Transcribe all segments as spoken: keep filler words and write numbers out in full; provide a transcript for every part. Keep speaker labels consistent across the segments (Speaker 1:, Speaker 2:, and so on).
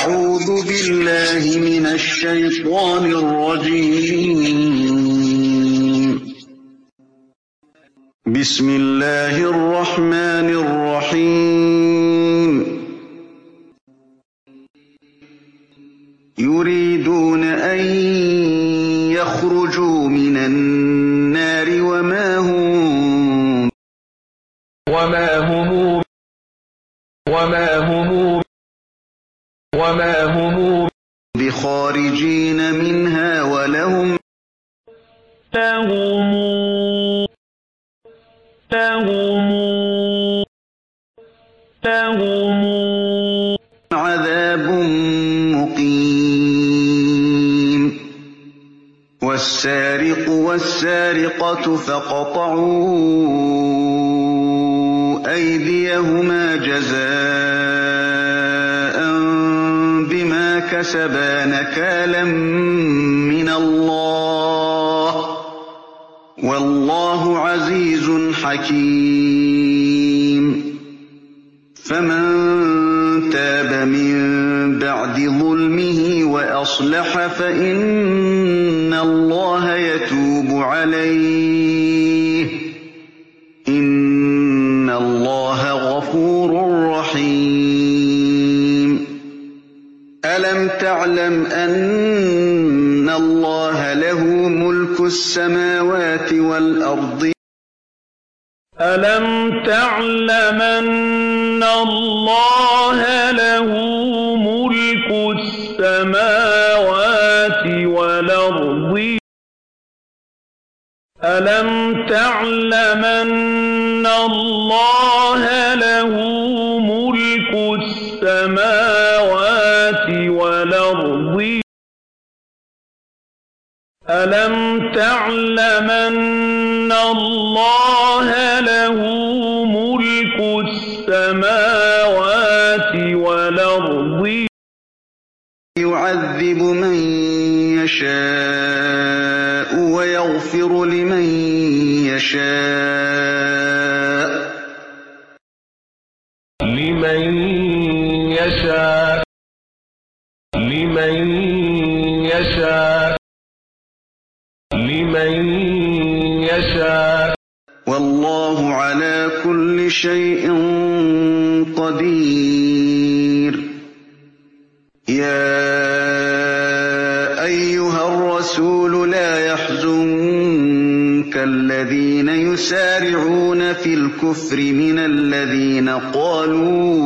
Speaker 1: أعوذ بالله من الشيطان الرجيم. بسم الله الرحمن الرحيم. يريدون أن يخرجوا من النار وما هم
Speaker 2: وما هم وما هم وما هم
Speaker 1: بخارجين منها ولهم
Speaker 2: لهم لهم لهم
Speaker 1: عذاب مقيم. والسارق والسارقة فاقطعوا أيديهما جزاء بما كسبا نكالا من الله والله عزيز حكيم. فمن تاب من بعد ظلمه وأصلح فإن الله يتوب عليه إن الله غفور رحيم. ألم تعلم أن الله له ملك السماوات والأرض
Speaker 2: ألم تعلم أن الله له ملك السماوات والأرض ألم تعلم أن الله له ملك السماوات والأرض ألم تعلم أن الله له ملك السماوات والأرض
Speaker 1: يعذب من يشاء ويغفر لمن يشاء
Speaker 2: لمن يشاء لمن يشاء لمن يشاء
Speaker 1: والله على كل شيء قدير. يا أيها الرسول لا يحزنك الذين يسارعون في الكفر من الذين قالوا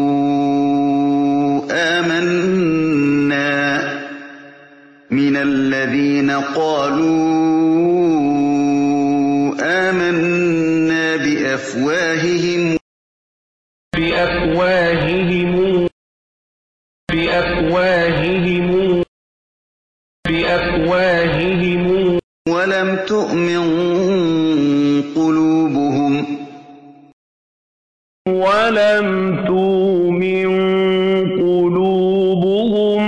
Speaker 1: آمنا من الذين قالوا آمنا بأفواههم
Speaker 2: بأفواههم بأفواههم بأفواههم
Speaker 1: ولم تؤمن قلوبهم
Speaker 2: ولم تؤمن قلوبهم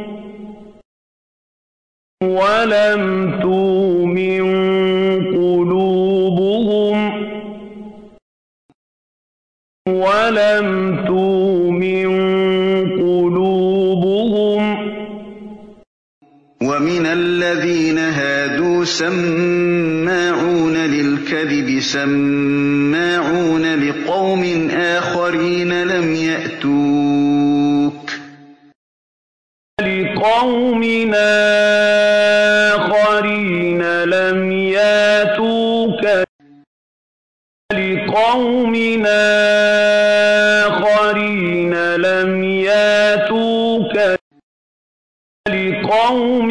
Speaker 2: ولم تؤمن قلوبهم ولم تؤمن قلوبهم
Speaker 1: ومن الذين هادوا سماعون للكذب سماعون لقوم آخرين لم يأتوك
Speaker 2: لقوم آخرين لم يأتوك لقوم آخرين لم يأتوك لقوم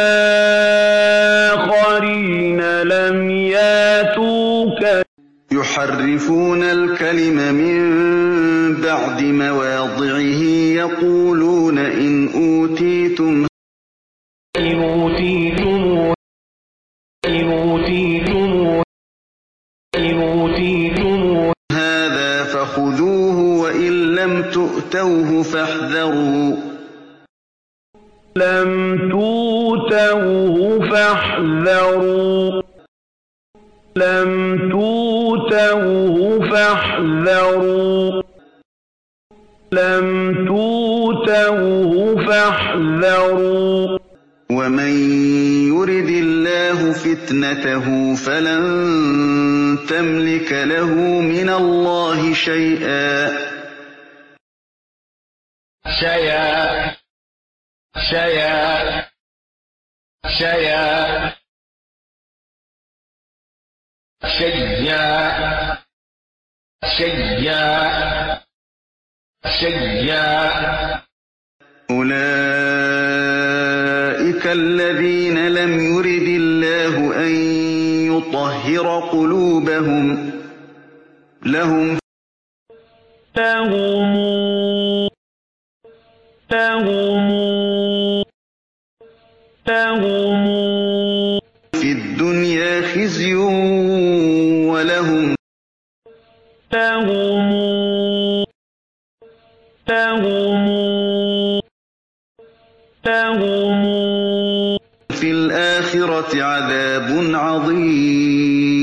Speaker 2: آخرين لم يأتوك
Speaker 1: يحرفون الكلم من بعد مواضعه يقولون إن أوتيتم
Speaker 2: إن أوتيتم إن أوتيتم إن أوتيتم
Speaker 1: هذا فخذوه وإن لم تؤتوه فاحذروا
Speaker 2: لم تؤتوه فاحذروا لم تؤتوه فاحذروا لم تؤتوه تؤتوه فاحذروا
Speaker 1: ومن يرد الله فتنته فلن تملك له من الله شيئا
Speaker 2: شيئا شيئا شيئا شيئا شيئا شيئا
Speaker 1: أولئك الذين لم يرد الله أن يطهر قلوبهم لهم
Speaker 2: لهم لهم لهم
Speaker 1: في الدنيا خزي ولهم
Speaker 2: لهم لهم لهم
Speaker 1: في الآخرة عذاب عظيم